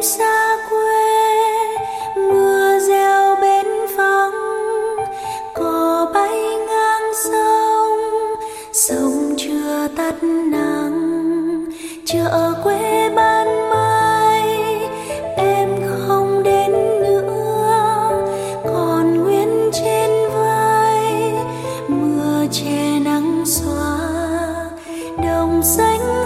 xa quê, mưa reo bên vắng, cò bay ngang sông, sông chưa tắt nắng. Chợ quê ban mai em không đến nữa, còn nguyên trên vai mưa che nắng xóa. Đồng xanh